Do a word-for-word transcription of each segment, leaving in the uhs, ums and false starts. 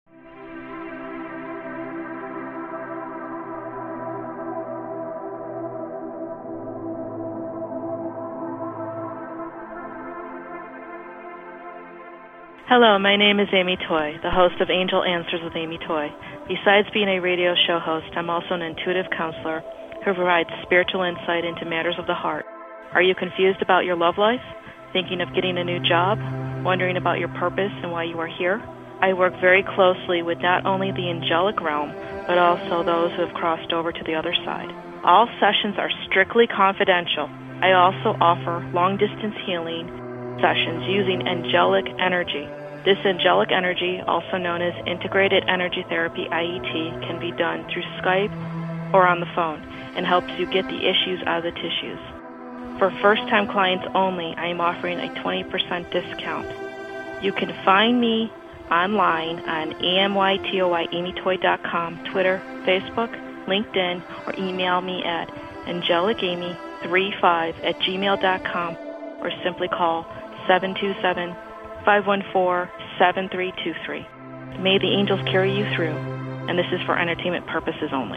Hello, my name is Amy Toy, the host of Angel Answers with Amy Toy. Besides being a radio show host, I'm also an intuitive counselor who provides spiritual insight into matters of the heart. Are you confused about your love life? Thinking of getting a new job? Wondering about your purpose and why you are here? I work very closely with not only the angelic realm, but also those who have crossed over to the other side. All sessions are strictly confidential. I also offer long-distance healing sessions using angelic energy. This angelic energy, also known as Integrated Energy Therapy, I E T, can be done through Skype or on the phone and helps you get the issues out of the tissues. For first-time clients only, I am offering a twenty percent discount. You can find me online on A M Y T O Y Amy Toy dot com, Twitter, Facebook, LinkedIn, or email me at angelic amy thirty-five at gmail dot com or simply call seven two seven, five one four, seven three two three. May the angels carry you through, and this is for entertainment purposes only.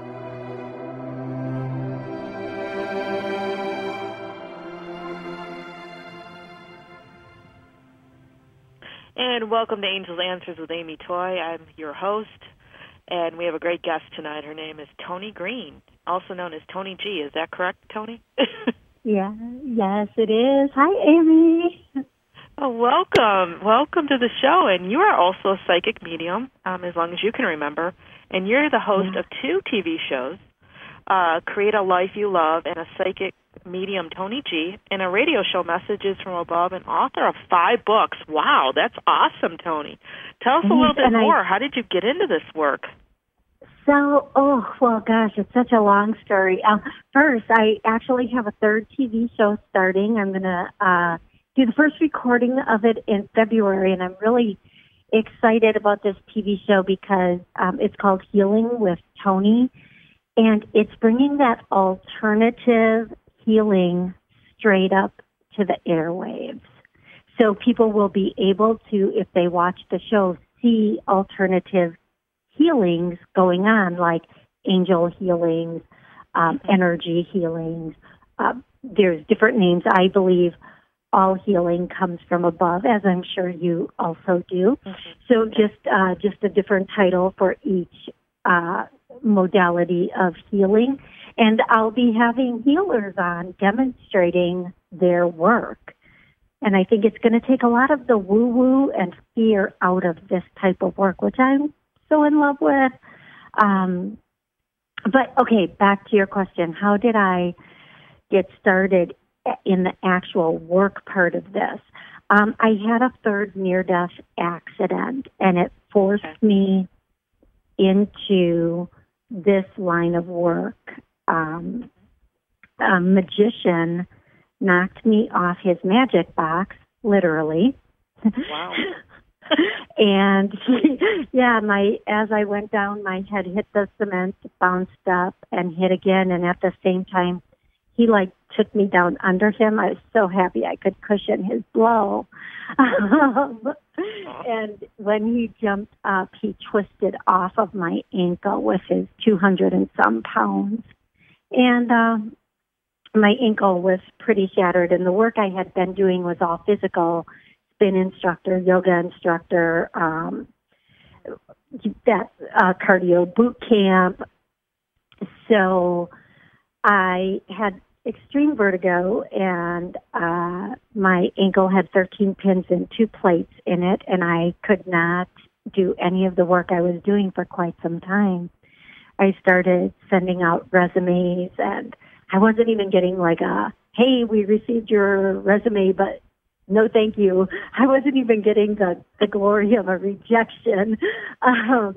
And welcome to Angels Answers with Amy Toy. I'm your host, and we have a great guest tonight. Her name is Tony Green, also known as Tony G. Is that correct, Tony? Yeah, yes, it is. Hi, Amy. Oh, welcome. Welcome to the show. And you are also a psychic medium, um, as long as you can remember. And you're the host Yeah. of two T V shows, uh, Create a Life You Love and a psychic medium, Tony G, and a radio show, Messages from Above, and author of five books. Wow, that's awesome, Tony. Tell us a little bit And more. I, How did you get into this work? so, oh, well, gosh, it's such a long story. Um, first, I actually have a third T V show starting. I'm going to uh, do the first recording of it in February, and I'm really excited about this T V show because um, it's called Healing with Tony, and it's bringing that alternative healing straight up to the airwaves. So people will be able to, if they watch the show, see alternative healings going on, like angel healings, um, Mm-hmm. energy healings. Uh, there's different names. I believe all healing comes from above, as I'm sure you also do. Mm-hmm. So just uh, just a different title for each uh, modality of healing. And I'll be having healers on demonstrating their work. And I think it's going to take a lot of the woo-woo and fear out of this type of work, which I'm so in love with. Um, but, okay, back to your question. How did I get started in the actual work part of this? Um, I had a third near-death accident, and it forced me into this line of work. Um, a magician knocked me off his magic box, literally. Wow. And yeah, my as I went down, my head hit the cement, bounced up, and hit again. And at the same time, he like took me down under him. I was so happy I could cushion his blow. Um, and when he jumped up, he twisted off of my ankle with his two hundred and some pounds. And um, my ankle was pretty shattered. And the work I had been doing was all physical, spin instructor, yoga instructor, um, that uh, cardio boot camp. So I had extreme vertigo, and uh, my ankle had thirteen pins and two plates in it, and I could not do any of the work I was doing for quite some time. I started sending out resumes, and I wasn't even getting like a, hey, we received your resume, but no thank you. I wasn't even getting the, the glory of a rejection. Um,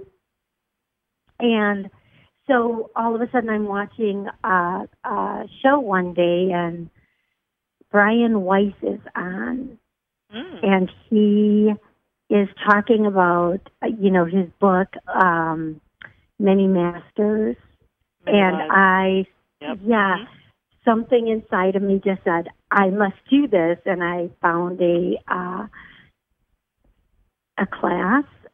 and so all of a sudden I'm watching a, a show one day, and Brian Weiss is on, mm. and he is talking about, you know, his book, um, Many Masters. Many and lives. I, yep. yeah, mm-hmm. something inside of me just said, I must do this. And I found a, uh, a class,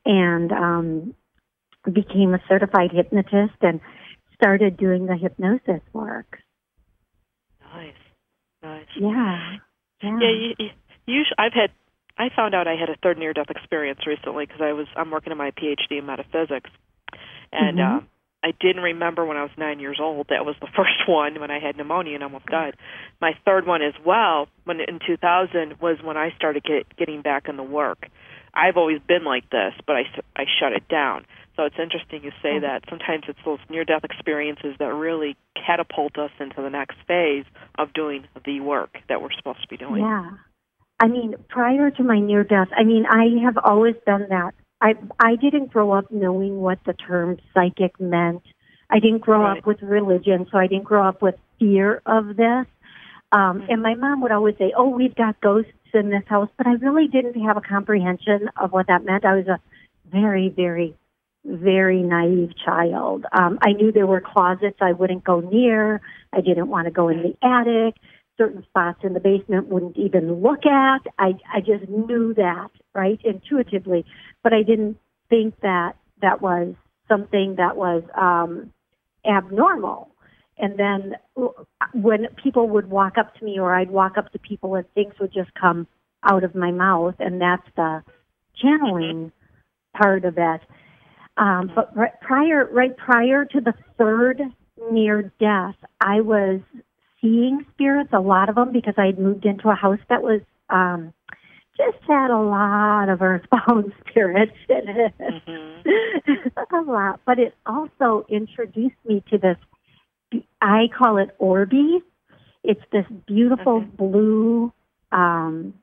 and um, became a certified hypnotist and started doing the hypnosis work. Nice, nice. Yeah, yeah. Yeah, you, you, you sh- I've had. I found out I had a third near-death experience recently because I was. I'm working on my P H D in metaphysics, and mm-hmm. uh, I didn't remember when I was nine years old. That was the first one when I had pneumonia and almost died. My third one as well, when in two thousand, was when I started get, getting back in the work. I've always been like this, but I, I shut it down. So it's interesting you say that. Sometimes it's those near-death experiences that really catapult us into the next phase of doing the work that we're supposed to be doing. Yeah. I mean, prior to my near-death, I mean, I have always done that. I I didn't grow up knowing what the term psychic meant. I didn't grow right. up with religion, so I didn't grow up with fear of this. Um, mm-hmm. And my mom would always say, oh, we've got ghosts in this house, but I really didn't have a comprehension of what that meant. I was a very, very, very naive child. Um, I knew there were closets I wouldn't go near. I didn't want to go in the attic. Certain spots in the basement wouldn't even look at. I, I just knew that, right, intuitively. But I didn't think that that was something that was um, abnormal. And then when people would walk up to me or I'd walk up to people and things would just come out of my mouth, and that's the channeling part of it. Um, but right prior, right prior to the third near death, I was seeing spirits, a lot of them, because I had moved into a house that was um, just had a lot of earthbound spirits in it. Mm-hmm. A lot. But it also introduced me to this, I call it Orby. It's this beautiful mm-hmm. blue um,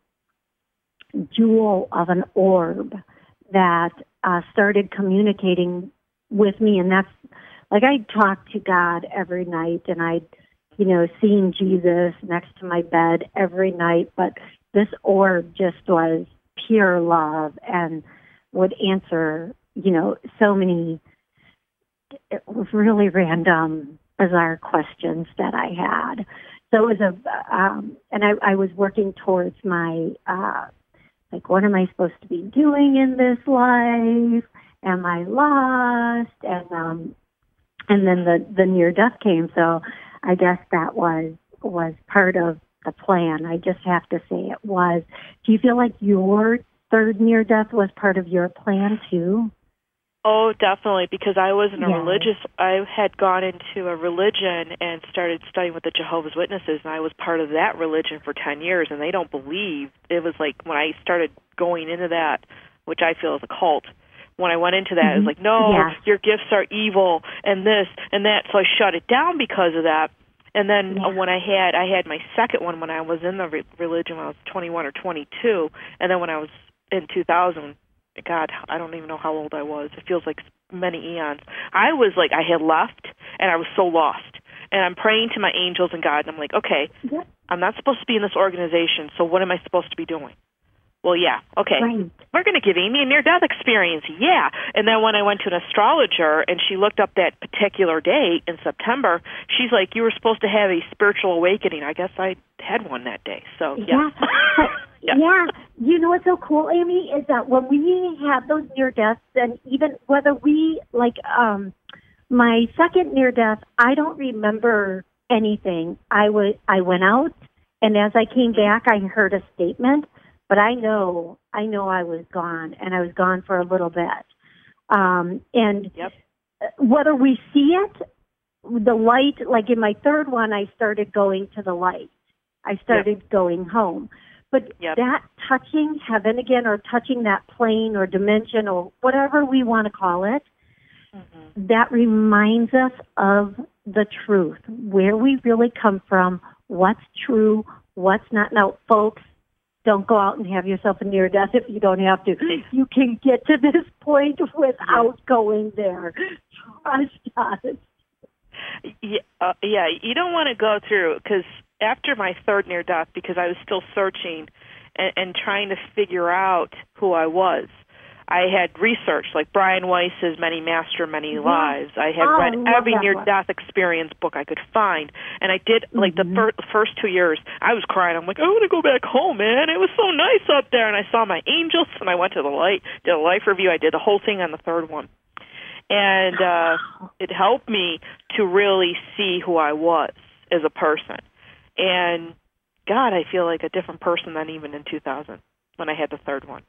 jewel of an orb that uh, started communicating with me. And that's, like, I'd talk to God every night, and I'd, you know, seeing Jesus next to my bed every night. But this orb just was pure love and would answer, you know, so many really random, bizarre questions that I had. So it was a, um, and I, I was working towards my, uh, like, what am I supposed to be doing in this life? Am I lost? And, um, and then the, the near death came. So I guess that was, was part of the plan. I just have to say it was. Do you feel like your third near death was part of your plan too? Oh, definitely, because I wasn't a yeah. religious. I had gone into a religion and started studying with the Jehovah's Witnesses, and I was part of that religion for ten years, and they don't believe. It was like when I started going into that, which I feel is a cult, when I went into that, mm-hmm. it was like, no, yeah. your gifts are evil, and this and that, so I shut it down because of that. And then yeah. when I had, I had my second one when I was in the re- religion when I was twenty-one or twenty-two, and then when I was in two thousand, God, I don't even know how old I was. It feels like many eons. I was like, I had left, and I was so lost. And I'm praying to my angels and God, and I'm like, okay, yeah. I'm not supposed to be in this organization, so what am I supposed to be doing? Well, yeah, okay, right. we're going to give Amy a near-death experience, yeah. And then when I went to an astrologer, and she looked up that particular date in September, she's like, you were supposed to have a spiritual awakening. I guess I had one that day, so yeah. Yeah. Yeah. yeah, you know what's so cool, Amy, is that when we have those near deaths, and even whether we, like, um, my second near death, I don't remember anything. I was, I went out, and as I came back, I heard a statement, but I know, I know I was gone, and I was gone for a little bit. Um, and yep. whether we see it, the light, like in my third one, I started going to the light. I started yep. going home. But yep. that touching heaven again, or touching that plane or dimension or whatever we want to call it, mm-hmm. that reminds us of the truth, where we really come from, what's true, what's not. Now, folks, don't go out and have yourself a near death if you don't have to. You can get to this point without yeah. going there. Trust us. Yeah, uh, yeah, you don't want to go through, because after my third near death, because I was still searching and, and trying to figure out who I was, I had researched, like Brian Weiss's Many Master, Many Mm-hmm. Lives. I had Oh, read I love every that near-death experience book I could find. And I did, like, Mm-hmm. the fir- first two years, I was crying. I'm like, I want to go back home, man. It was so nice up there. And I saw my angels, and I went to the light, did a life review. I did the whole thing on the third one. And uh, it helped me to really see who I was as a person. And, God, I feel like a different person than even in two thousand when I had the third one.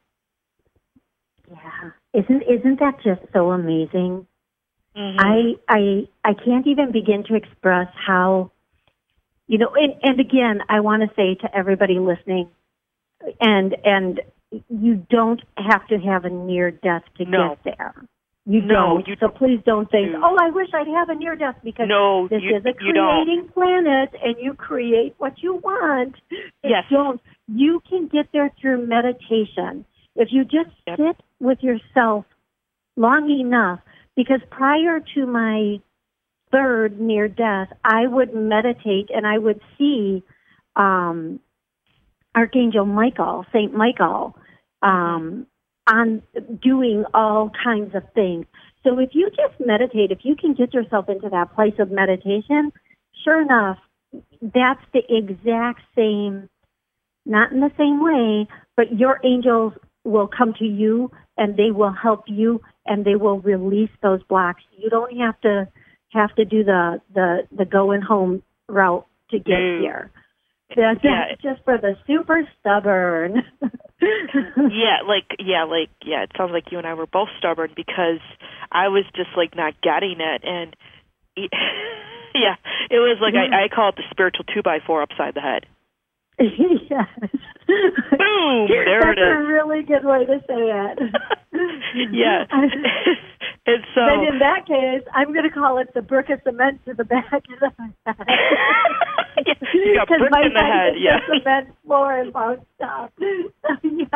Yeah, isn't isn't that just so amazing? Mm-hmm. I I I can't even begin to express how, you know. And, and again, I want to say to everybody listening, and and you don't have to have a near death to No. get there. You No, don't. you so please don't think, do. oh, I wish I'd have a near death, because No, this you, is a you don't. creating planet, and you create what you want. Yes. Don't. You can get there through meditation. If you just Yep. sit with yourself long enough, because prior to my third near death, I would meditate and I would see um, Archangel Michael, Saint Michael, um, on doing all kinds of things. So if you just meditate, if you can get yourself into that place of meditation, sure enough, that's the exact same, not in the same way, but your angels will come to you and they will help you and they will release those blocks. You don't have to have to do the the, the going home route to get Mm. here. That's, Yeah. that's just for the super stubborn. yeah, like yeah, like yeah. It sounds like you and I were both stubborn, because I was just like not getting it, and yeah, it was like Yeah. I, I call it the spiritual two by four upside the head. Yes. Boom! There That's it is. a really good way to say it. Yeah. And so then in that case, I'm going to call it the brick of cement to the back of the head. Yeah, you got brick my in the head, is yeah. the cement floor and won't stop. yes.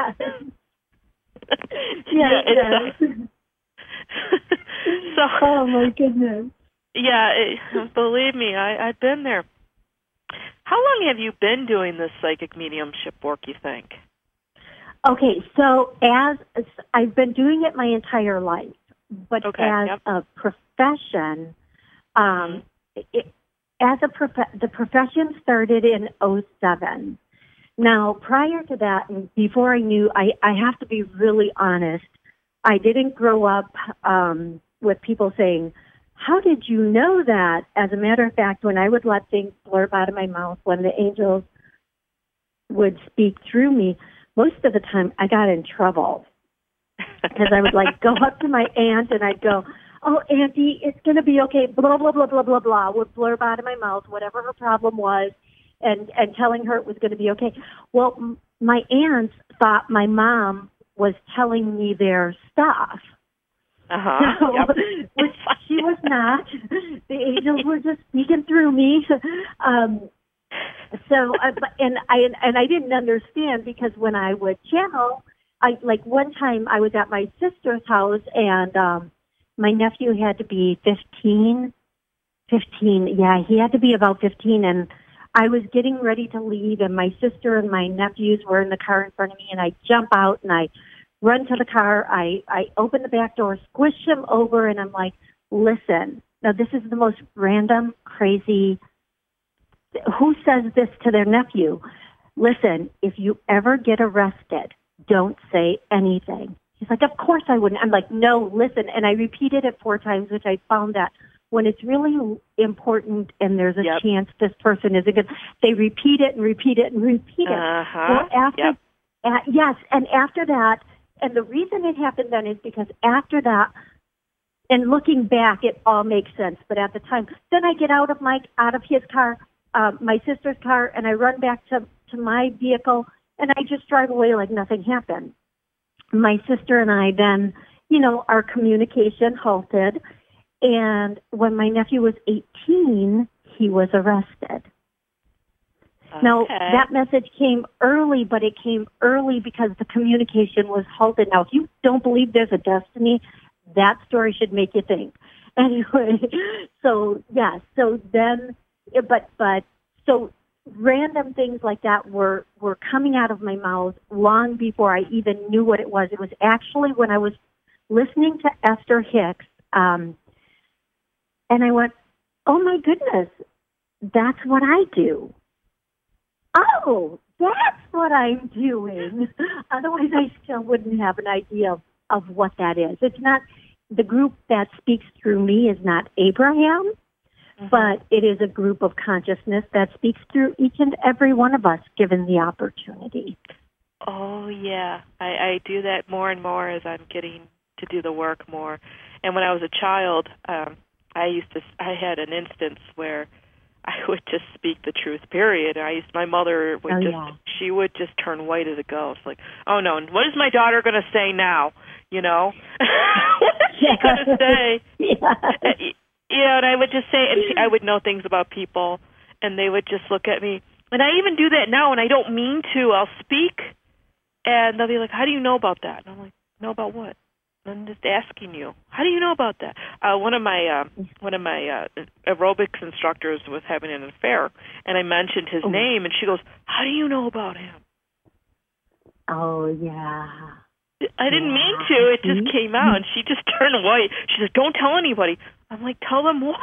Yes, Yeah, it's yes. uh, so. Oh my goodness. Yeah, it, believe me, I, I've been there. How long have you been doing this psychic mediumship work, you think? Okay, so as I've been doing it my entire life, but Okay, as yep. a profession, um, it, as a prof- the profession started in oh seven. Now, prior to that, and before I knew, I, I have to be really honest, I didn't grow up um, with people saying, how did you know that? As a matter of fact, when I would let things blurb out of my mouth, when the angels would speak through me, most of the time I got in trouble. Because I would like go up to my aunt and I'd go, oh, Auntie, it's going to be okay, blah, blah, blah, blah, blah, blah, would blurb out of my mouth whatever her problem was, and, and telling her it was going to be okay. Well, m- my aunts thought my mom was telling me their stuff. Uh-huh. So, Yep. which she was not. The angels were just speaking through me. Um, so, uh, but- and I and I didn't understand, because when I would channel, I like one time I was at my sister's house, and um, my nephew had to be fifteen. Fifteen, yeah, he had to be about fifteen, and I was getting ready to leave, and my sister and my nephews were in the car in front of me, and I jump out and I run to the car. I, I open the back door, squish him over, and I'm like, listen, now this is the most random, crazy, who says this to their nephew? Listen, if you ever get arrested, don't say anything. He's like, of course I wouldn't. I'm like, no, listen. And I repeated it four times, which I found that when it's really important and there's a Yep. chance this person isn't good, they repeat it and repeat it and repeat it. Uh-huh. Well, after, Yep. uh, yes, and after that, and the reason it happened then is because after that, and looking back, it all makes sense. But at the time, then I get out of my out of his car, uh, my sister's car, and I run back to to my vehicle, and I just drive away like nothing happened. My sister and I then, you know, our communication halted, and when my nephew was eighteen, he was arrested. Now, Okay. that message came early, but it came early because the communication was halted. Now, if you don't believe there's a destiny, that story should make you think. Anyway, so, yeah, so then, but, but, so random things like that were, were coming out of my mouth long before I even knew what it was. It was actually when I was listening to Esther Hicks, um, and I went, oh my goodness, that's what I do. Oh, that's what I'm doing. Otherwise, I still wouldn't have an idea of, of what that is. It's not, the group that speaks through me is not Abraham, mm-hmm. but it is a group of consciousness that speaks through each and every one of us, given the opportunity. Oh, yeah. I, I do that more and more as I'm getting to do the work more. And when I was a child, um, I used to, I had an instance where I would just speak the truth, period. I used, my mother would oh, just, yeah. she would just turn white as a ghost, like, oh no, what is my daughter going to say now? You know? What is she going to say? Yeah. You know, and I would just say, and she, I would know things about people, and they would just look at me. And I even do that now, and I don't mean to. I'll speak, and they'll be like, how do you know about that? And I'm like, know about what? I'm just asking you. How do you know about that? Uh, one of my uh, one of my uh, aerobics instructors was having an affair, and I mentioned his oh. name, and she goes, "How do you know about him?" Oh yeah. I didn't yeah. mean to. It just came out, and she just turned white. She said, "Don't tell anybody." I'm like, "Tell them what?"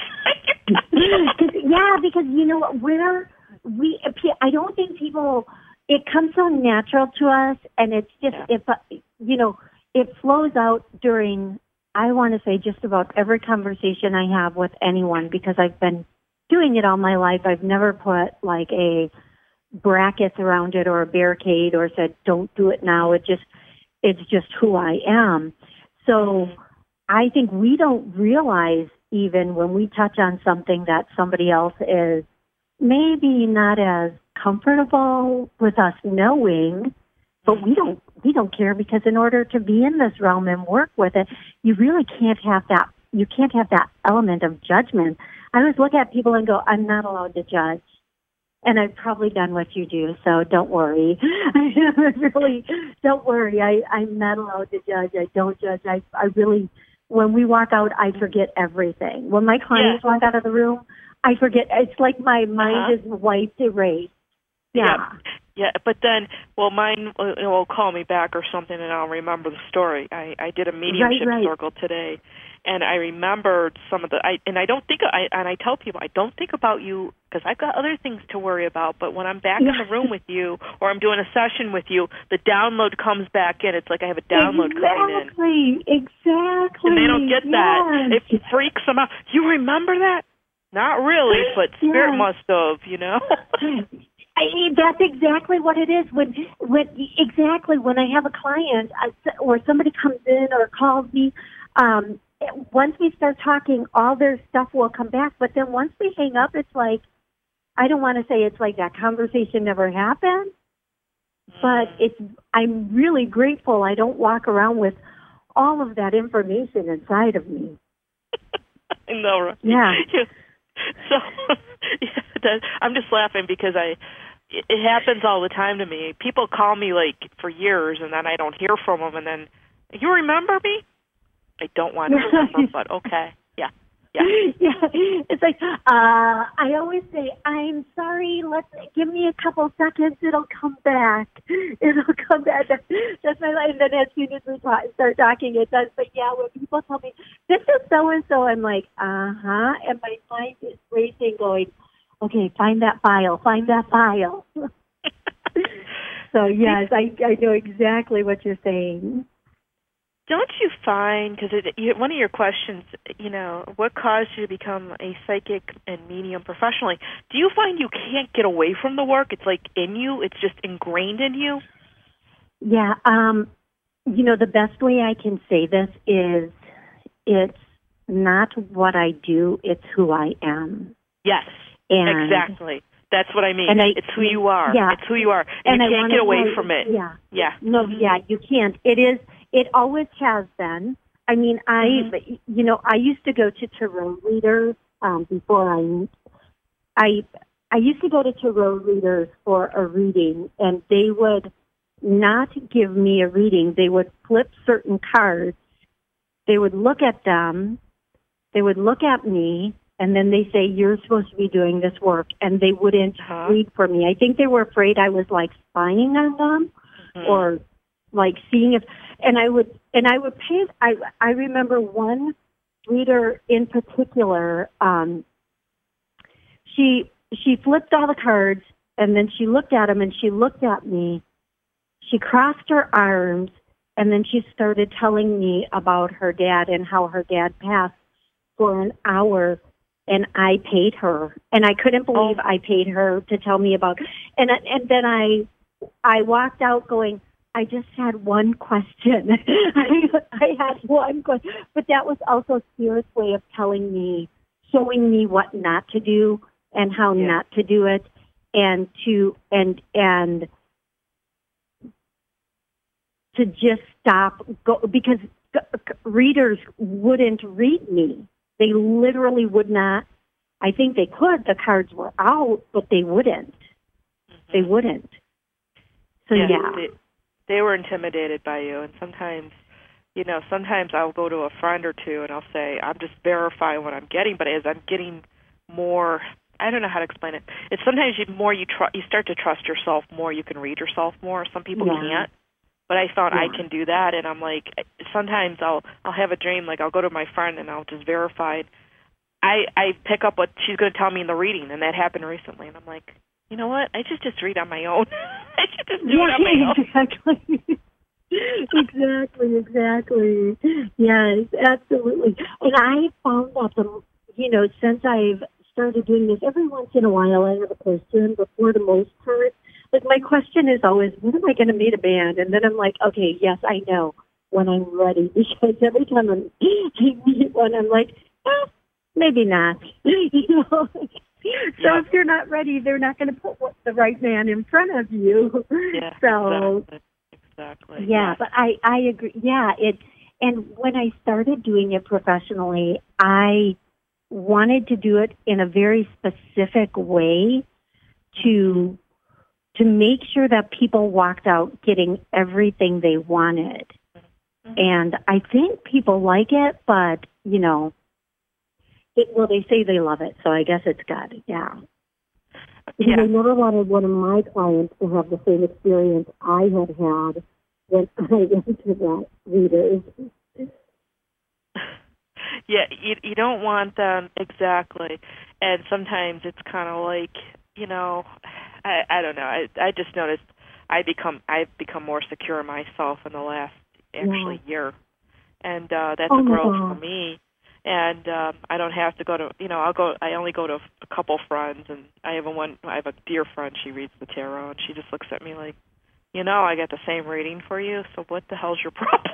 Yeah, because you know what? We're we. I don't think people. It comes so natural to us, and it's just yeah. if uh, you know. It flows out during, I want to say, just about every conversation I have with anyone, because I've been doing it all my life. I've never put like a brackets around it or a barricade or said, don't do it now. It just, it's just who I am. So I think we don't realize, even when we touch on something, that somebody else is maybe not as comfortable with us knowing, but we don't we don't care, because in order to be in this realm and work with it, you really can't have that you can't have that element of judgment. I always look at people and go, I'm not allowed to judge. And I've probably done what you do, so don't worry. really don't worry. I, I'm not allowed to judge. I don't judge. I I really when we walk out, I forget everything. When my clients yeah. walk out of the room, I forget. It's like my mind uh-huh. is wiped, erased. Yeah. yeah. Yeah, but then, well, mine will call me back or something, and I'll remember the story. I, I did a mediumship right, right. circle today, and I remembered some of the, I, and I don't think, I, and I tell people, I don't think about you, because I've got other things to worry about, but when I'm back yeah. in the room with you, or I'm doing a session with you, the download comes back in. It's like I have a download exactly, coming in. Exactly, exactly. And they don't get yes. that. It freaks them out. You remember that? Not really, but Spirit yes. must have, you know? I, that's exactly what it is. When, when exactly when I have a client or somebody comes in or calls me, um, once we start talking, all their stuff will come back. But then once we hang up, it's like, I don't want to say it's like that conversation never happened, but it's. I'm really grateful I don't walk around with all of that information inside of me. I know, right? Yeah. So yeah, I'm just laughing because I it happens all the time to me. People call me like for years, and then I don't hear from them, and then you remember me? I don't want to remember, but okay, yeah, yeah, yeah. It's like uh, I always say, I'm sorry. Let's give me a couple seconds. It'll come back. It'll come back. That's my life. And then as soon as we talk, start talking, it does. But yeah, when people tell me this is so and so, I'm like, uh huh, and my mind is racing, going, okay, find that file. Find that file. So yes, I I know exactly what you're saying. Don't you find, because one of your questions, you know, what caused you to become a psychic and medium professionally? Do you find you can't get away from the work? It's like in you. It's just ingrained in you. Yeah. Um. You know, the best way I can say this is, it's not what I do; it's who I am. Yes. And exactly. That's what I mean. And I, it's who you are. Yeah. It's who you are. And, and you can't get away know, from it. Yeah. Yeah. No, yeah, you can't. It is, it always has been. I mean, I, mm-hmm. you know, I used to go to tarot readers, um, before I, I, I used to go to tarot readers for a reading, and they would not give me a reading. They would flip certain cards. They would look at them. They would look at me, and then they say, you're supposed to be doing this work, and they wouldn't Uh-huh. read for me. I think they were afraid I was like spying on them Mhm. or like seeing if, and I would, and I would pay, I, I remember one reader in particular, um, she, she flipped all the cards, and then she looked at them, and she looked at me, she crossed her arms, and then she started telling me about her dad and how her dad passed for an hour, and I paid her, and I couldn't believe Oh. I paid her to tell me about, and and then I, I walked out going, I just had one question. I, I had one question, but that was also Spirit's way of telling me, showing me what not to do and how Yeah. not to do it, and to and and to just stop go because readers wouldn't read me. They literally would not. I think they could. The cards were out, but they wouldn't. Mhm. They wouldn't. So Yeah, yeah. They, they were intimidated by you, and sometimes, you know, sometimes I'll go to a friend or two and I'll say, I'm just verifying what I'm getting, but as I'm getting more, I don't know how to explain it. It's sometimes you more you tr- you start to trust yourself more, you can read yourself more. Some people Yeah. can't. But I found I Yeah. can do that, and I'm like, sometimes I'll I'll have a dream, like I'll go to my friend and I'll just verify it. I I pick up what she's going to tell me in the reading, and that happened recently, and I'm like, you know what? I should just read on my own. I should just do Yeah, it on my own. exactly. exactly, exactly. Yes, absolutely. And I found that the you know, since I've started doing this, every once in a while I have a question, but for the most part, like my question is always, when am I going to meet a band? And then I'm like, okay, yes, I know when I'm ready, because every time I'm, I meet one, I'm like, eh, maybe not. you know? So Yeah. if you're not ready, they're not going to put what- the right man in front of you. Yeah, so exactly. Exactly. yeah, Yes. but I, I agree. Yeah, it, and when I started doing it professionally, I wanted to do it in a very specific way to to make sure that people walked out getting everything they wanted. Mhm. And I think people like it, but, you know, it, well, they say they love it, so I guess it's good, yeah. Because Yeah. I never wanted one of my clients to have the same experience I had had when I went to that readers. Yeah, you you don't want them exactly, and sometimes it's kind of like, you know, I I don't know. I I just noticed I become I've become more secure in myself in the last actually Yeah. year, and uh, that's Oh a my growth for God. me. And um, I don't have to go to, you know, I'll go. I only go to a couple friends, and I have a one. I have a dear friend. She reads the tarot, and she just looks at me like, you know, I got the same reading for you. So what the hell's your problem?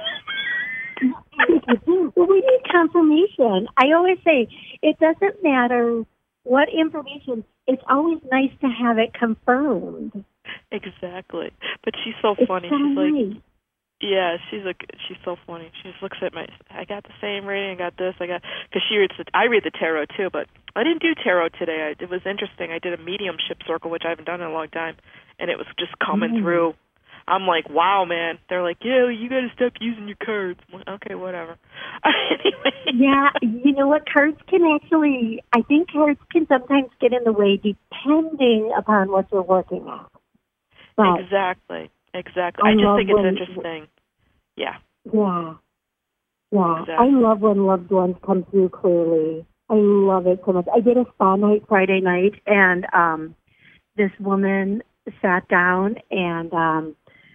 Well, we need confirmation. I always say it doesn't matter what information. It's always nice to have it confirmed. Exactly. But she's so It's funny. so She's like, nice. yeah, she's like, she's so funny. She just looks at my, I got the same rating, I got this, I got, because she reads, the, I read the tarot too, but I didn't do tarot today. I, it was interesting. I did a mediumship circle, which I haven't done in a long time, and it was just coming Mm. through. I'm like, wow, man. They're like, yeah, you got to stop using your cards. I'm like, okay, whatever. Anyway. Yeah, you know what? Cards can actually, I think cards can sometimes get in the way depending upon what you're working on. But Exactly. Exactly. I I just love think it's when- interesting. Yeah. yeah, yeah. Exactly. I love when loved ones come through clearly. I love it so much. I did a spa night Friday night, and um, this woman sat down and um,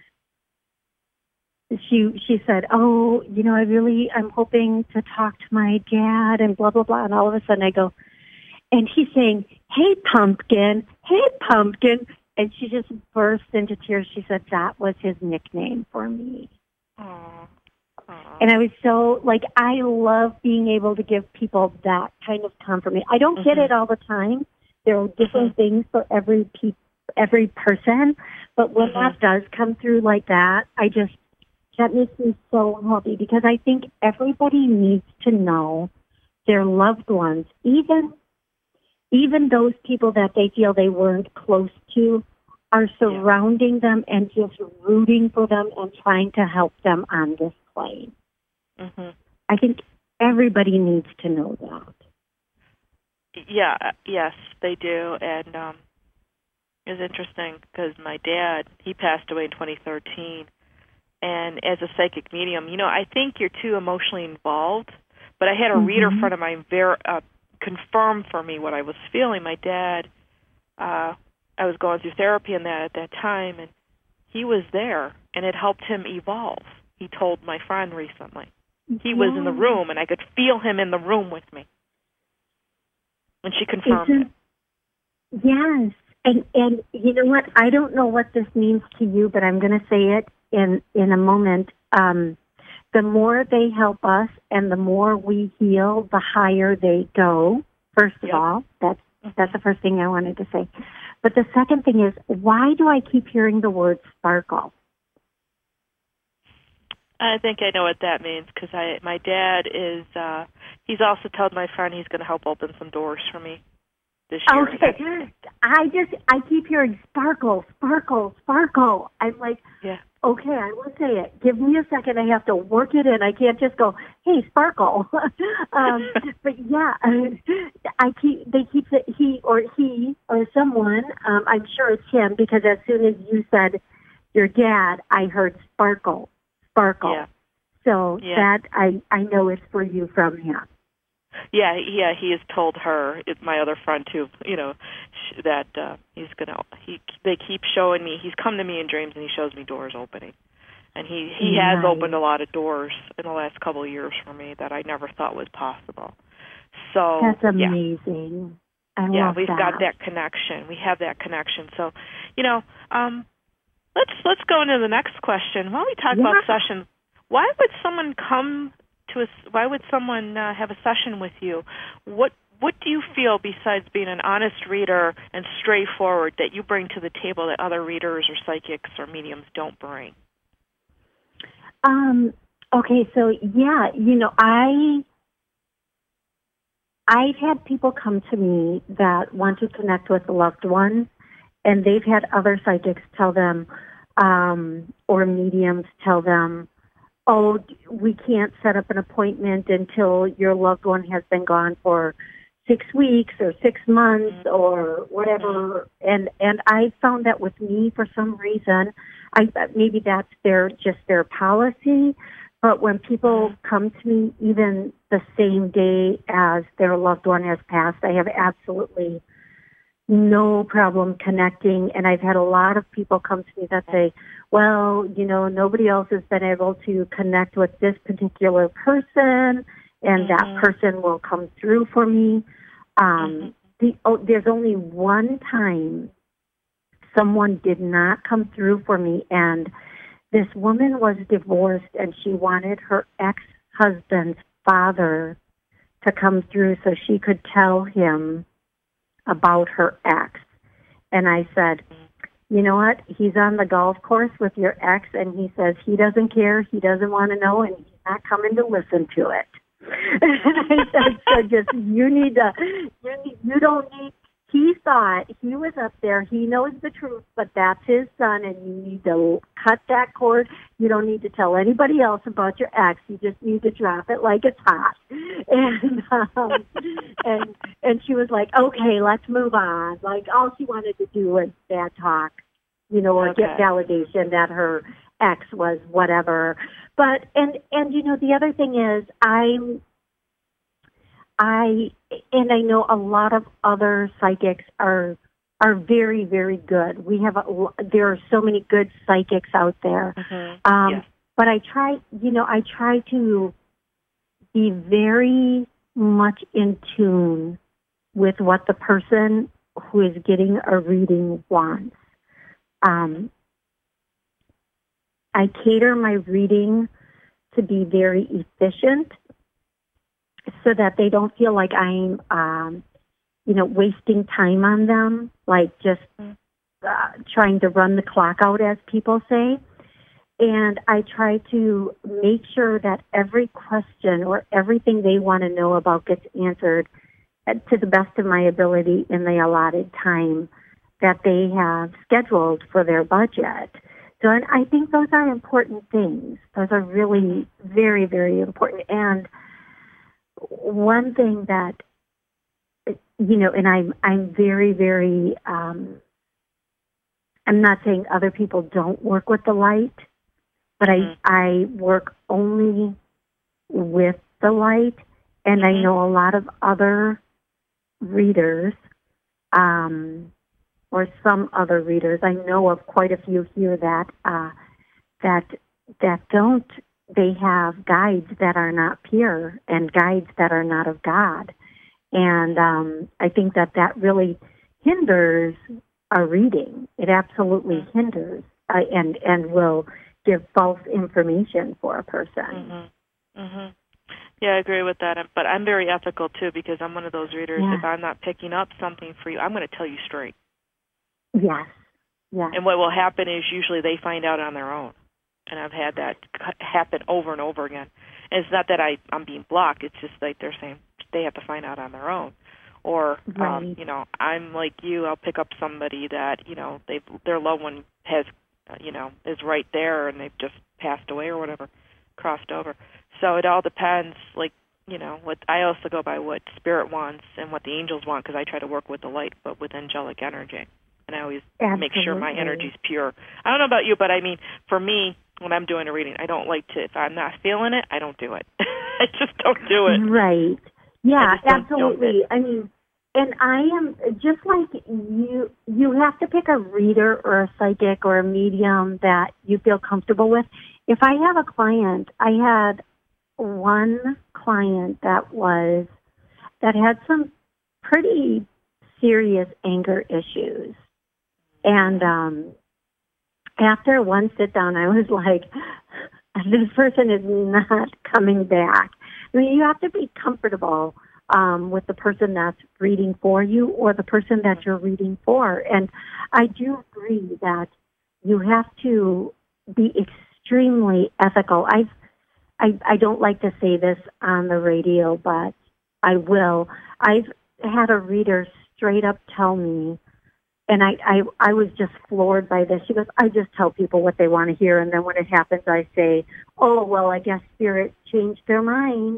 she she said, "Oh, you know, I really I'm hoping to talk to my dad and blah blah blah." And all of a sudden, I go, and he's saying, "Hey, pumpkin, hey, pumpkin," and she just burst into tears. She said that was his nickname for me. Aww. Aww. And I was so, like, I love being able to give people that kind of confirmation. I don't get Mhm. it all the time. There are different Mhm. things for every pe- every person, but when Mhm. that does come through like that, I just, that makes me so happy, because I think everybody needs to know their loved ones, even even those people that they feel they weren't close to, are surrounding them and just rooting for them and trying to help them on this plane. Mhm. I think everybody needs to know that. Yeah, uh, yes, they do. And um, it was interesting because my dad, he passed away in twenty thirteen. And as a psychic medium, you know, I think you're too emotionally involved. But I had a mm-hmm. reader friend of mine ver- uh, confirm for me what I was feeling. My dad, uh, I was going through therapy in that at that time, and he was there, and it helped him evolve. He told my friend recently. He yeah. was in the room, and I could feel him in the room with me. And she confirmed Isn't, it. Yes. And, and you know what? I don't know what this means to you, but I'm going to say it in, in a moment. Um, the more they help us and the more we heal, the higher they go, first of yep. all. That's, that's the first thing I wanted to say. But the second thing is, why do I keep hearing the word sparkle? I think I know what that means because I, my dad is, uh, he's also told my friend he's going to help open some doors for me this year. Okay. I just, I keep hearing sparkle, sparkle, sparkle. I'm like, yeah. okay, I will say it. Give me a second. I have to work it in. I can't just go, hey, sparkle. um, but yeah, I keep, they keep it, he or he or someone, um, I'm sure it's him because as soon as you said your dad, I heard sparkle. Sparkle. Yeah. So yeah. that I, I know it's for you from him. Yeah, yeah, he has told her, it, my other friend too, you know, sh- that uh, he's gonna. He they keep showing me. He's come to me in dreams and he shows me doors opening, and he he nice. has opened a lot of doors in the last couple of years for me that I never thought was possible. So that's amazing. Yeah, I yeah love we've that. got that connection. We have that connection. So, you know, um. Let's let's go into the next question. While we talk yeah. about sessions, why would someone come to us? Why would someone uh, have a session with you? What what do you feel besides being an honest reader and straightforward that you bring to the table that other readers or psychics or mediums don't bring? Um. Okay. So yeah, you know, I I've had people come to me that want to connect with a loved one. And they've had other psychics tell them, um, or mediums tell them, oh, we can't set up an appointment until your loved one has been gone for six weeks or six months or whatever. And, and I found that with me for some reason, I maybe that's their, just their policy. But when people come to me even the same day as their loved one has passed, I have absolutely no problem connecting. And I've had a lot of people come to me that say, well, you know, nobody else has been able to connect with this particular person, and mm-hmm. that person will come through for me. Um, mm-hmm. the, oh, there's only one time someone did not come through for me, and this woman was divorced, and she wanted her ex-husband's father to come through so she could tell him about her ex. And I said, you know what? He's on the golf course with your ex, and he says he doesn't care, he doesn't want to know, and he's not coming to listen to it. And I said, so just, you need to, you, need, you don't need, he thought he was up there, he knows the truth, but that's his son, and you need to cut that cord. You don't need to tell anybody else about your ex. You just need to drop it like it's hot. And um, and and she was like, okay, let's move on. Like, all she wanted to do was bad talk, you know, or okay. get validation that her ex was whatever. But, and, and you know, the other thing is, I'm, I, and I know a lot of other psychics are are very, very good. We have, a, there are so many good psychics out there. Mm-hmm. Um, yes. But I try, you know, I try to be very much in tune with what the person who is getting a reading wants. Um, I cater my reading to be very efficient, so that they don't feel like I'm, um, you know, wasting time on them, like just uh, trying to run the clock out, as people say. And I try to make sure that every question or everything they want to know about gets answered to the best of my ability in the allotted time that they have scheduled for their budget. So and I think those are important things. Those are really very, very important. And one thing that you know, and I'm I'm very very. Um, I'm not saying other people don't work with the light, but mm-hmm. I I work only with the light, and mm-hmm. I know a lot of other readers, um, or some other readers. I know of quite a few here that uh, that that don't. They have guides that are not pure and guides that are not of God, and um, I think that that really hinders a reading. It absolutely mm-hmm. hinders uh, and and will give false information for a person. Mm-hmm. Mm-hmm. Yeah, I agree with that. But I'm very ethical too, because I'm one of those readers. Yeah. If I'm not picking up something for you, I'm going to tell you straight. Yes. Yes. And what will happen is usually they find out on their own. And I've had that happen over and over again. And it's not that I, I'm being blocked. It's just like they're saying they have to find out on their own. Or, right. um, you know, I'm like you. I'll pick up somebody that, you know, they their loved one has, uh, you know, is right there and they've just passed away or whatever, crossed over. So it all depends, like, you know, what I also go by what Spirit wants and what the angels want, because I try to work with the light, but with angelic energy. And I always Absolutely. make sure my energy's pure. I don't know about you, but I mean, for me, when I'm doing a reading, I don't like to, if I'm not feeling it, I don't do it. I just don't do it. Right. Yeah, don't, absolutely. Don't I mean, and I am, just like you, you have to pick a reader or a psychic or a medium that you feel comfortable with. If I have a client, I had one client that was, that had some pretty serious anger issues. And um, after one sit down, I was like, this person is not coming back. I mean, you have to be comfortable um, with the person that's reading for you or the person that you're reading for. And I do agree that you have to be extremely ethical. I've, I I don't like to say this on the radio, but I will. I've had a reader straight up tell me, and I, I, I was just floored by this. She goes, I just tell people what they want to hear, and then when it happens, I say, oh, well, I guess Spirit changed their mind.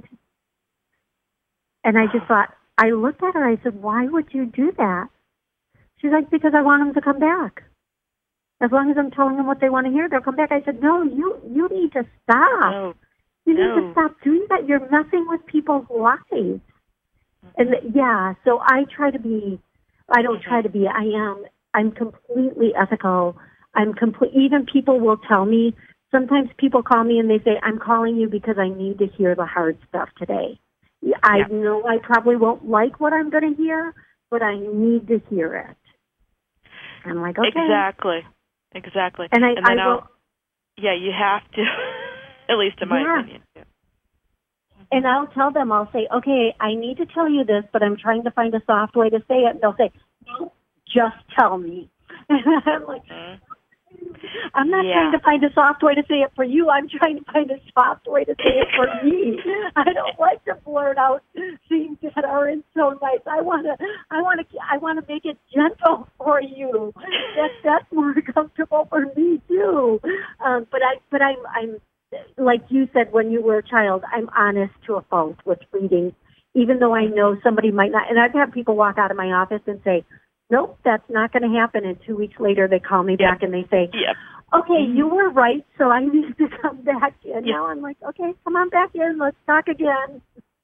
And I just thought, I looked at her, I said, why would you do that? She's like, because I want them to come back. As long as I'm telling them what they want to hear, they'll come back. I said, no, you, you need to stop. No. You need no. to stop doing that. You're messing with people's lives. And yeah, so I try to be, I don't try to be, I am, I'm completely ethical. I'm complete, even people will tell me, sometimes people call me and they say, I'm calling you because I need to hear the hard stuff today. I yeah. know I probably won't like what I'm going to hear, but I need to hear it. I'm like, okay. Exactly, exactly. And I, and then I will. Yeah, you have to, at least in my yeah. opinion. Yeah. And I'll tell them, I'll say, okay, I need to tell you this, but I'm trying to find a soft way to say it. And they'll say, no, just tell me. And I'm like, mm-hmm. I'm not yeah. trying to find a soft way to say it for you. I'm trying to find a soft way to say it for me. I don't like to blurt out things that aren't so nice. I want to, I want to, I want to make it gentle for you. That that's more comfortable for me too. Um, but I, but I'm, I'm. Like you said, when you were a child, I'm honest to a fault with reading, even though I know somebody might not. And I've had people walk out of my office and say, nope, that's not going to happen. And two weeks later, they call me yep. back and they say, yep. okay, you were right, so I need to come back. And yep. now I'm like, okay, come on back in. Let's talk again.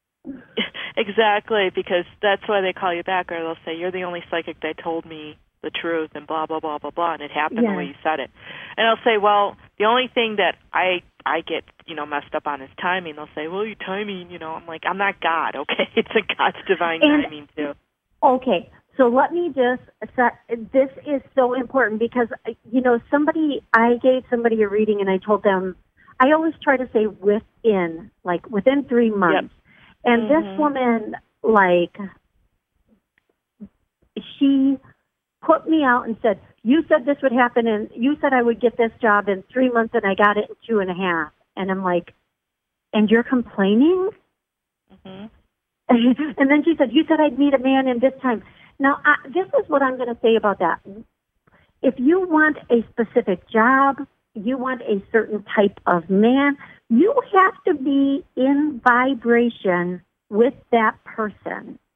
Exactly, because that's why they call you back, or they'll say, you're the only psychic that told me the truth and blah, blah, blah, blah, blah, and it happened yeah. the way you said it. And I'll say, well, the only thing that I I get, you know, messed up on is timing. They'll say, well, your timing, you know, I'm like, I'm not God, okay? It's a God's divine and, timing, too. Okay, so let me just, this is so important because, you know, somebody, I gave somebody a reading and I told them, I always try to say within, like within three months. Yep. And mm-hmm. this woman, like, she put me out and said, you said this would happen and you said I would get this job in three months and I got it in two and a half. And I'm like, and you're complaining? Mm-hmm. And then she said, you said I'd meet a man in this time. Now, I, this is what I'm going to say about that. If you want a specific job, you want a certain type of man, you have to be in vibration with that person.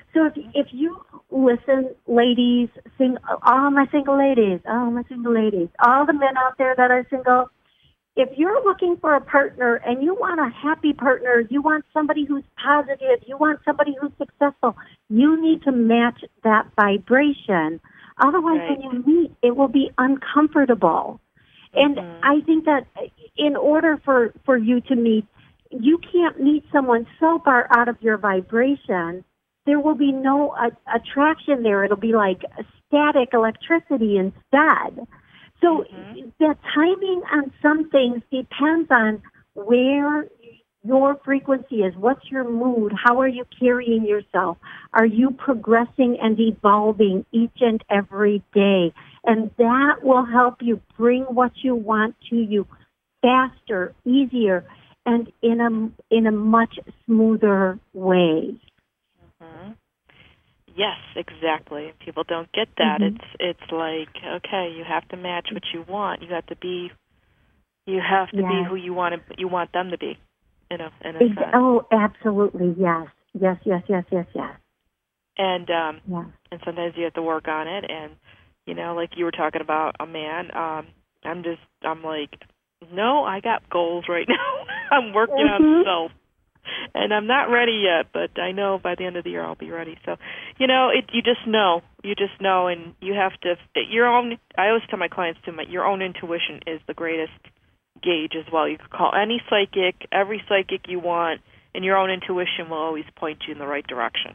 So if if you listen, ladies, sing, all my single ladies, all my single ladies, all the men out there that are single, if you're looking for a partner and you want a happy partner, you want somebody who's positive, you want somebody who's successful, you need to match that vibration. Otherwise, Right. when you meet, it will be uncomfortable. And Mm-hmm. I think that in order for, for you to meet, you can't meet someone so far out of your vibration, there will be no uh, attraction there. It'll be like static electricity instead. So Mm-hmm. the timing on some things depends on where your frequency is. What's your mood? How are you carrying yourself? Are you progressing and evolving each and every day? And that will help you bring what you want to you faster, easier, and in a in a much smoother way. Mm-hmm. Yes, exactly. People don't get that. Mm-hmm. It's it's like, okay, you have to match what you want. You have to be you have to Yes. be who you want to, you want them to be. In a in a Ex- sense. oh, absolutely, yes, yes, yes, yes, yes, yes. And um Yes. and sometimes you have to work on it, and you know, like you were talking about a man, um I'm just I'm like, no, I got goals right now. I'm working Mm-hmm. on self. And I'm not ready yet, but I know by the end of the year I'll be ready. So, you know, it you just know. You just know, and you have to your own I always tell my clients too, my your own intuition is the greatest gauge as well. You could call any psychic, every psychic you want, and your own intuition will always point you in the right direction.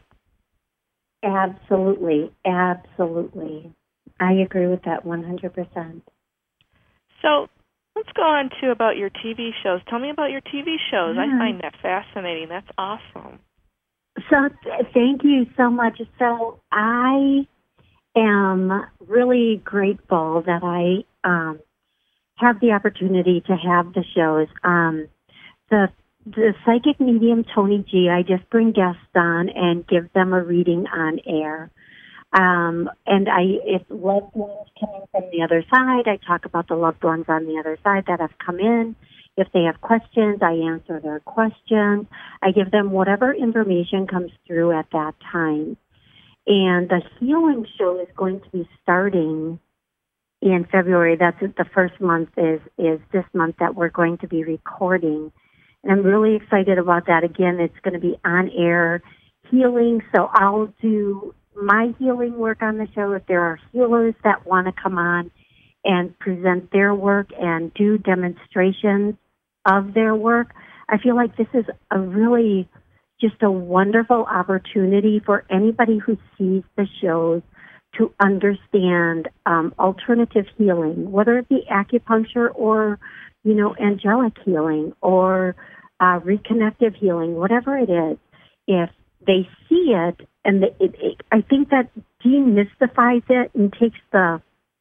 Absolutely, absolutely. I agree with that one hundred percent. So let's go on to about your T V shows. Tell me about your T V shows. I find that fascinating. That's awesome. So th- thank you so much. So I am really grateful that I um, have the opportunity to have the shows. Um, the the psychic medium Tony G, I just bring guests on and give them a reading on air. Um, and I, if loved ones coming from the other side, I talk about the loved ones on the other side that have come in. If they have questions, I answer their questions. I give them whatever information comes through at that time. And the healing show is going to be starting in February. That's the first month is, is this month that we're going to be recording. And I'm really excited about that. Again, it's going to be on air healing. So I'll do my healing work on the show. If there are healers that want to come on and present their work and do demonstrations of their work, I feel like this is a really just a wonderful opportunity for anybody who sees the shows to understand um, alternative healing, whether it be acupuncture or, you know, angelic healing or uh, reconnective healing, whatever it is. If they see it, and the, it, it, I think that demystifies it and takes the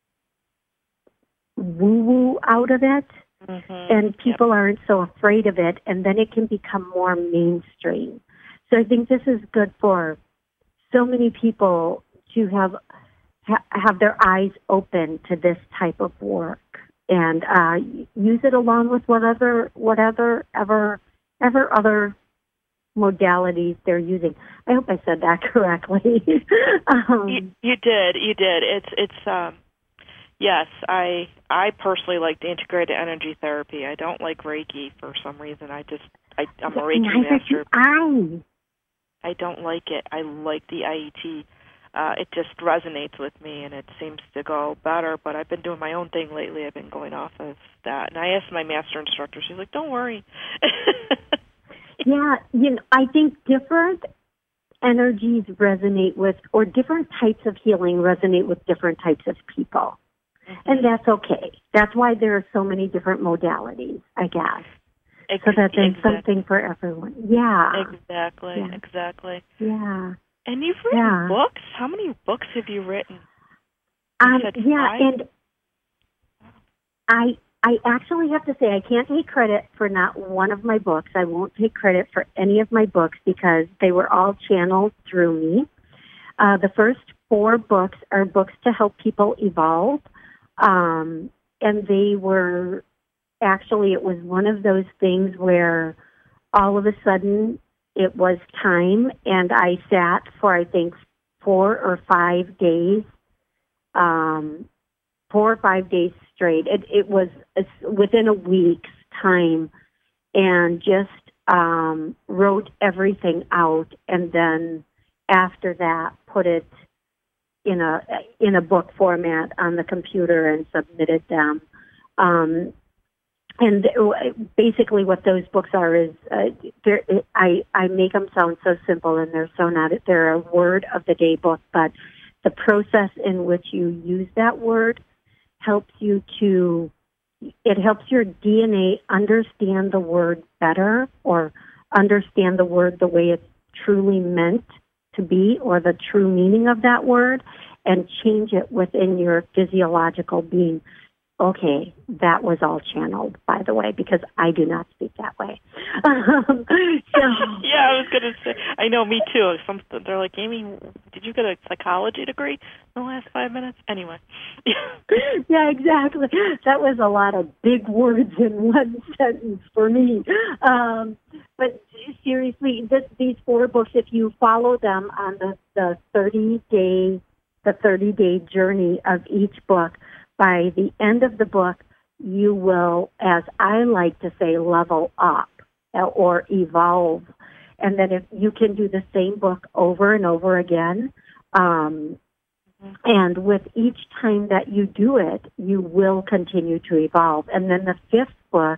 woo-woo out of it, Mm-hmm. and people Yep. aren't so afraid of it, and then it can become more mainstream. So I think this is good for so many people to have ha- have their eyes open to this type of work and uh, use it along with whatever whatever ever ever other modalities they're using. I hope I said that correctly. um, You, you did. You did. It's it's um yes, I I personally like the integrated energy therapy. I don't like Reiki for some reason. I just I I'm a Reiki neither master. do I. I don't like it. I like the I E T. Uh, it just resonates with me, and it seems to go better. But I've been doing my own thing lately. I've been going off of that. And I asked my master instructor. She's like, "Don't worry." Yeah, you know, I think different energies resonate with, or different types of healing resonate with different types of people. Mm-hmm. And that's okay. That's why there are so many different modalities, I guess. Ex- So that there's exactly. something for everyone. Yeah. Exactly. Yeah. Exactly. Yeah. And you've written Yeah. books? How many books have you written? You Um, said yeah, five? and I I actually have to say I can't take credit for not one of my books. I won't take credit for any of my books because they were all channeled through me. Uh, the first four books are books to help people evolve, um, and they were actually, it was one of those things where all of a sudden it was time, and I sat for, I think, four or five days, um, four or five days straight. It, it was within a week's time, and just um, wrote everything out, and then after that, put it in a in a book format on the computer and submitted them. Um, and basically, what those books are is uh, I I make them sound so simple, and they're so not. They're a word of the day book, but the process in which you use that word helps you to. It helps your D N A understand the word better, or understand the word the way it's truly meant to be, or the true meaning of that word, and change it within your physiological being. Okay, that was all channeled, by the way, because I do not speak that way. Um, so, yeah, I was going to say, I know, me too. Some, they're like, Amy, did you get a psychology degree in the last five minutes? Anyway. Yeah, exactly. That was a lot of big words in one sentence for me. Um, but seriously, this, these four books, if you follow them on the, the thirty-day, the thirty-day journey of each book, by the end of the book, you will, as I like to say, level up or evolve. And then if you can do the same book over and over again, um, and with each time that you do it, you will continue to evolve. And then the fifth book,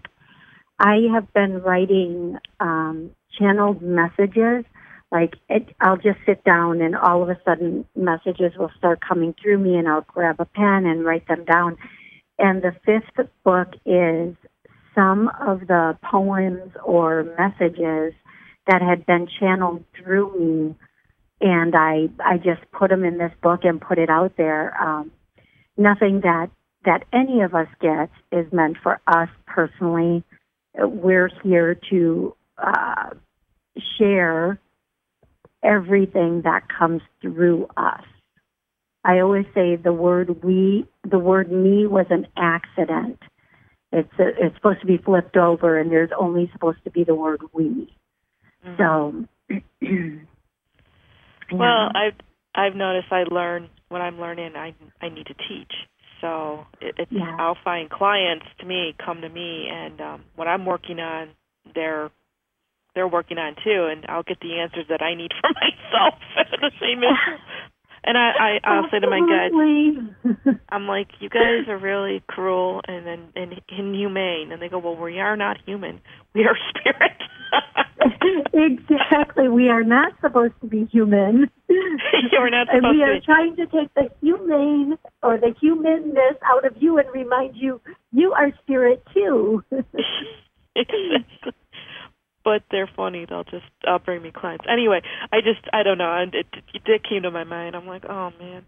I have been writing um, channeled messages. Like, it, I'll just sit down and all of a sudden messages will start coming through me, and I'll grab a pen and write them down. And the fifth book is some of the poems or messages that had been channeled through me, and I I just put them in this book and put it out there. Um, nothing that, that any of us gets is meant for us personally. We're here to uh, share everything that comes through us. I always say the word we, the word me was an accident. It's a, it's supposed to be flipped over, and there's only supposed to be the word we. Mm-hmm. So, yeah. Well, I've I've noticed I learn when I'm learning. I I need to teach. So it, it's yeah. I'll find clients to me come to me, and um, what I'm working on, they're they're working on too, and I'll get the answers that I need for myself at the same issue. And I, I, I'll say to my guys, I'm like, you guys are really cruel and, and, and inhumane. And they go, well, we are not human. We are spirit. Exactly. We are not supposed to be human. You're not supposed and we to are be. trying to take the humane or the humanness out of you and remind you, you are spirit too. Exactly. But they're funny. They'll just uh, bring me clients. Anyway, I just, I don't know. And it, it, it came to my mind. I'm like, oh, man.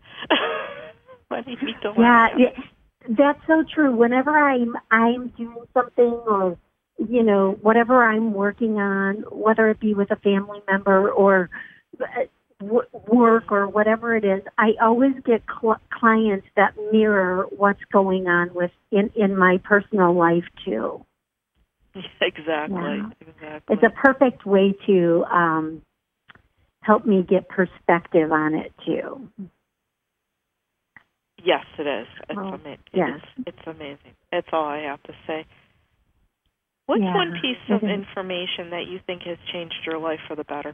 I need to yeah, yeah, that's so true. Whenever I'm, I'm doing something or, you know, whatever I'm working on, whether it be with a family member or w- work or whatever it is, I always get cl- clients that mirror what's going on with in, in my personal life, too. Exactly. Yeah. Exactly. It's a perfect way to um, help me get perspective on it too. Yes, it is. It's well, amazing. Yes, it's, it's amazing. That's all I have to say. What's yeah, one piece of is. information that you think has changed your life for the better?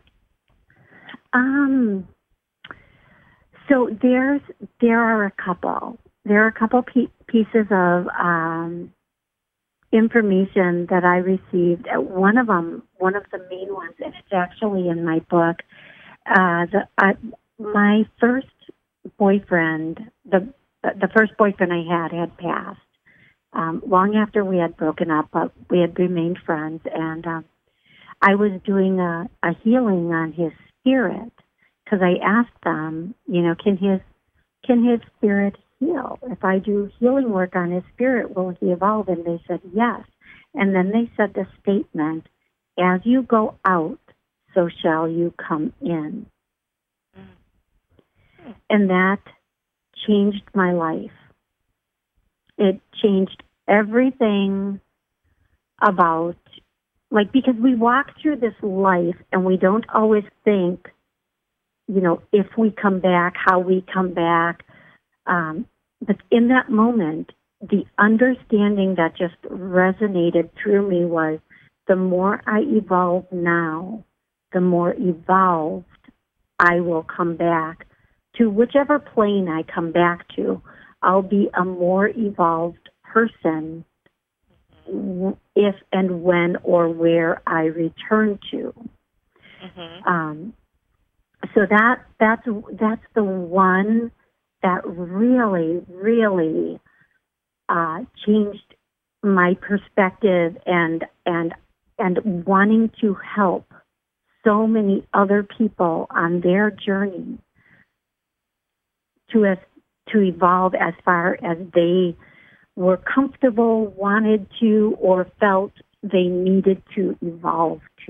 Um. So there's there are a couple. There are a couple pe- pieces of um. information that I received. One of them, one of the main ones, and it's actually in my book. Uh, the, uh, my first boyfriend, the the first boyfriend I had, had passed um, long after we had broken up, but we had remained friends. And um, I was doing a, a healing on his spirit because I asked them, you know, can his can his spirit heal? If I do healing work on his spirit, will he evolve? And they said yes. And then they said the statement, as you go out, so shall you come in. Mm-hmm. And that changed my life. It changed everything about Like, because we walk through this life and we don't always think, you know, if we come back, how we come back. Um, but in that moment, the understanding that just resonated through me was the more I evolve now, the more evolved I will come back to whichever plane I come back to. I'll be a more evolved person if and when or where I return to. Mm-hmm. Um, so that that's that's the one that really, really uh, changed my perspective and and and wanting to help so many other people on their journey to as, to evolve as far as they were comfortable, wanted to, or felt they needed to evolve to.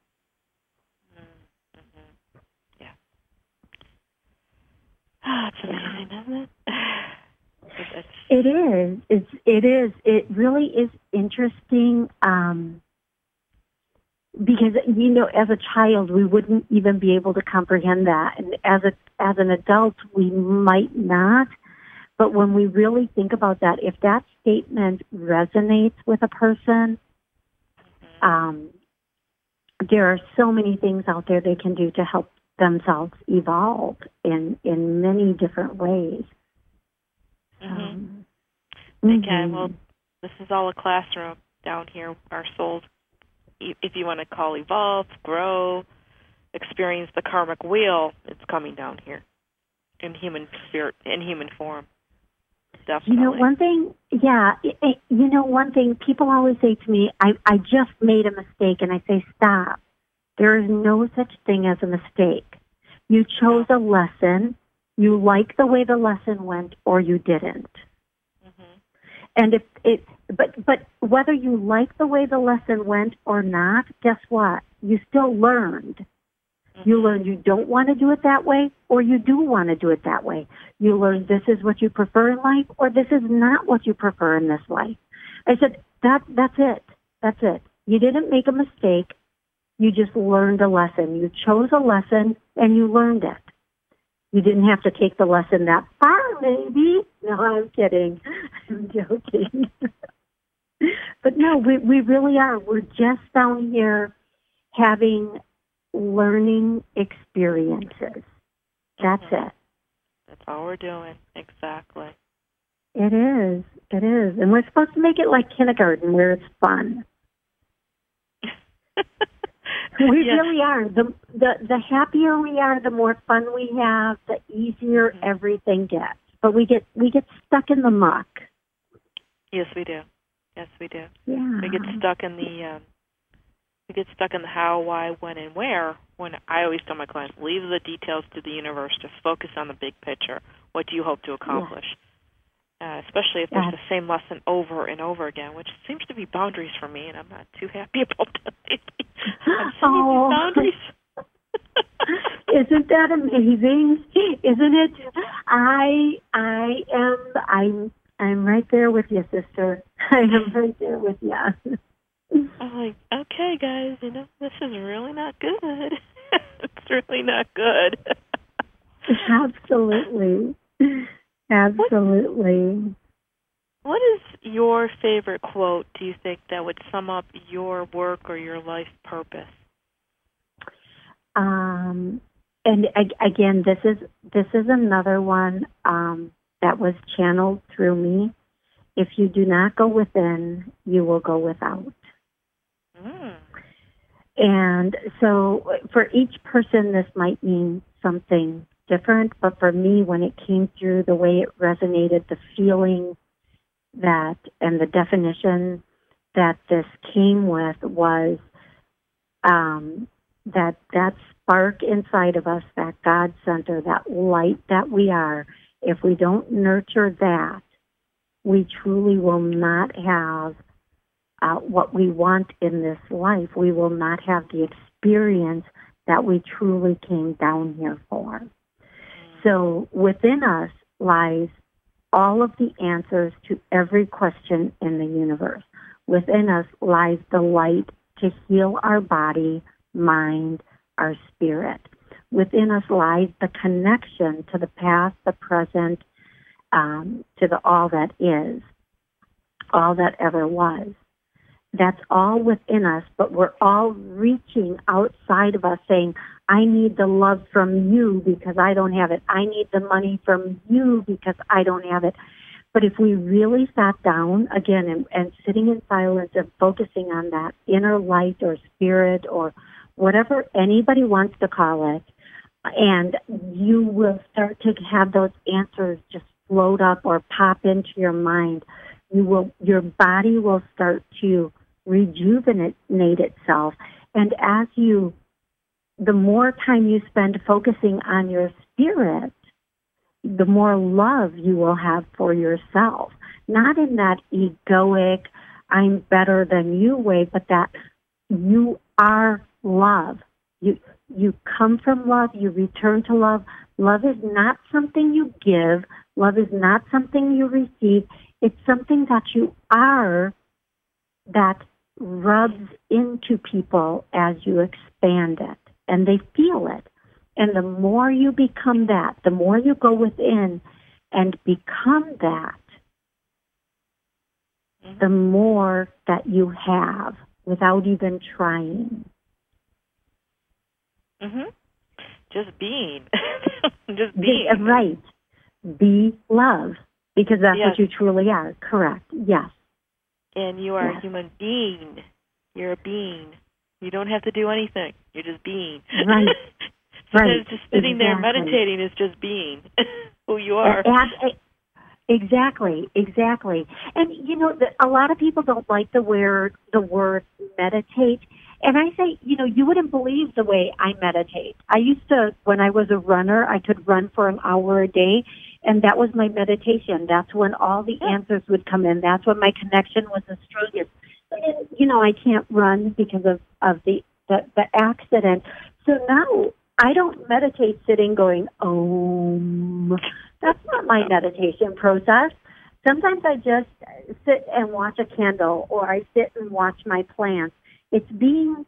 Mm-hmm. Yeah. Oh, it's amazing, yeah. Isn't it? It's, it is. It's, it is. It really is interesting um, because, you know, as a child, we wouldn't even be able to comprehend that. And as a as an adult, we might not. But when we really think about that, if that statement resonates with a person, mm-hmm. um, there are so many things out there they can do to help themselves evolve in, in many different ways. Mm-hmm. Um, okay, mm-hmm. well, this is all a classroom down here. Our souls, if you want to call evolve, grow, experience the karmic wheel, it's coming down here in human spirit, in human form. Definitely. You know, one thing, yeah, it, it, you know, one thing, people always say to me, I, I just made a mistake, and I say, stop. There is no such thing as a mistake. You chose a lesson, you like the way the lesson went, or you didn't. Mm-hmm. And if it, but, but whether you like the way the lesson went or not, guess what? You still learned. You learn you don't want to do it that way, or you do want to do it that way. You learn this is what you prefer in life, or this is not what you prefer in this life. I said, that that's it. That's it. You didn't make a mistake. You just learned a lesson. You chose a lesson, and you learned it. You didn't have to take the lesson that far, maybe. No, I'm kidding. I'm joking. But no, we, we really are. We're just down here having learning experiences. That's mm-hmm. it. That's all we're doing. Exactly. It is. It is. And we're supposed to make it like kindergarten where it's fun. We yeah. really are. The, the the happier we are, the more fun we have, the easier mm-hmm. everything gets. But we get we get stuck in the muck. Yes, we do. Yes, we do. Yeah. We get stuck in the um, we get stuck in the how, why, when, and where. When I always tell my clients, leave the details to the universe. Just focus on the big picture. What do you hope to accomplish? Yeah. Uh, especially if there's yeah. the same lesson over and over again, which seems to be boundaries for me, and I'm not too happy about that. I'm setting oh. these boundaries. Isn't that amazing? Isn't it? I I am I'm I'm right there with you, sister. I am right there with you. I'm like, okay, guys, you know, this is really not good. It's really not good. Absolutely. Absolutely. What, what is your favorite quote, do you think, that would sum up your work or your life purpose? Um, and again, this is this is another one um, that was channeled through me. If you do not go within, you will go without. Mm. And so for each person, this might mean something different, but for me, when it came through, the way it resonated, the feeling that, and the definition that this came with was um, that that spark inside of us, that God center, that light that we are, if we don't nurture that, we truly will not have uh, what we want in this life. We will not have the experience that we truly came down here for. So within us lies all of the answers to every question in the universe. Within us lies the light to heal our body, mind, our spirit. Within us lies the connection to the past, the present, um, to the all that is, all that ever was. That's all within us, but we're all reaching outside of us saying, I need the love from you because I don't have it. I need the money from you because I don't have it. But if we really sat down again and, and sitting in silence and focusing on that inner light or spirit or whatever anybody wants to call it, and you will start to have those answers just float up or pop into your mind. You will, your body will start to rejuvenate itself. And as you, the more time you spend focusing on your spirit, the more love you will have for yourself. Not in that egoic, I'm better than you way, but that you are love. You you come from love, you return to love. Love is not something you give. Love is not something you receive. It's something that you are that rubs into people as you expand it, and they feel it. And the more you become that, the more you go within and become that, mm-hmm. the more that you have without even trying. Mm-hmm. Just being. Just Be, being. right. Be love, because that's yes. what you truly are. Correct. Yes. And you are yes. a human being. You're a being. You don't have to do anything. You're just being. Right. Right. Just sitting exactly. there meditating is just being who you are. And, exactly. Exactly. And, you know, the, a lot of people don't like the word, the word meditate. And I say, you know, you wouldn't believe the way I meditate. I used to, when I was a runner, I could run for an hour a day, and that was my meditation. That's when all the answers would come in. That's when my connection was the strongest. And, you know, I can't run because of, of the, the, the accident. So now I don't meditate sitting going, oh, that's not my meditation process. Sometimes I just sit and watch a candle, or I sit and watch my plants. It's being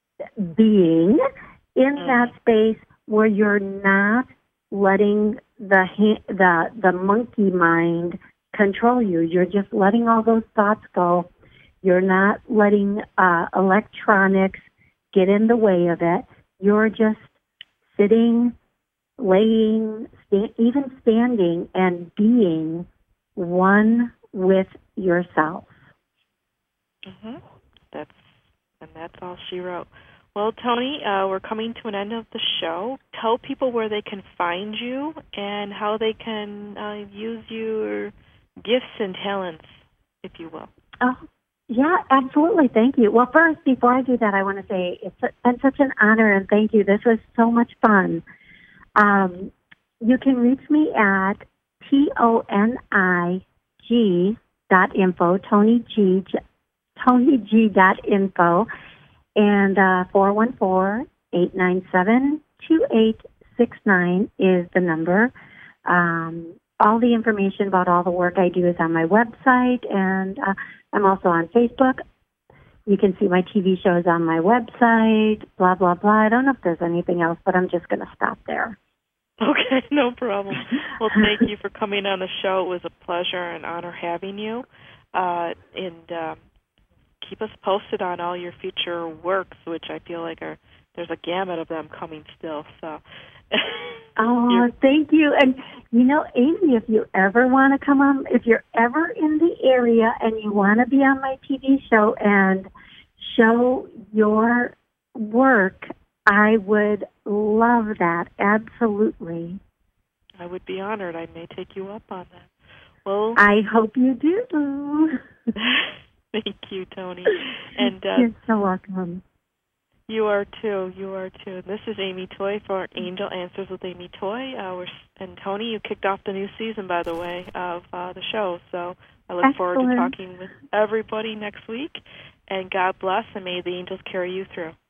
being in that space where you're not letting the the the monkey mind control you. You're just letting all those thoughts go. You're not letting uh, electronics get in the way of it. You're just sitting, laying, sta- even standing, and being one with yourself. Mm-hmm. That's And that's all she wrote. Well, Toni, uh, we're coming to an end of the show. Tell people where they can find you and how they can uh, use your gifts and talents, if you will. Oh, yeah, absolutely. Thank you. Well, first, before I do that, I want to say it's been such an honor, and thank you. This was so much fun. Um, you can reach me at T O N I G dot info, Toni G, Toni G dot info, and uh, four one four, eight nine seven, two eight six nine is the number. Um, all the information about all the work I do is on my website, and uh, I'm also on Facebook. You can see my T V shows on my website, blah, blah, blah. I don't know if there's anything else, but I'm just going to stop there. Okay, no problem. Well, thank you for coming on the show. It was a pleasure and honor having you. Uh, and uh, keep us posted on all your future works, which I feel like are there's a gamut of them coming still. So, oh, thank you. And you know, Amy, if you ever want to come on, if you're ever in the area and you want to be on my T V show and show your work, I would love that. Absolutely. I would be honored. I may take you up on that. Well, I hope you do. Thank you, Toni. And uh, you're so welcome. You are too. You are too. This is Amy Toy for Angel Answers with Amy Toy. Uh, we're, and Toni, you kicked off the new season, by the way, of uh, the show. So I look Excellent. forward to talking with everybody next week. And God bless, and may the angels carry you through.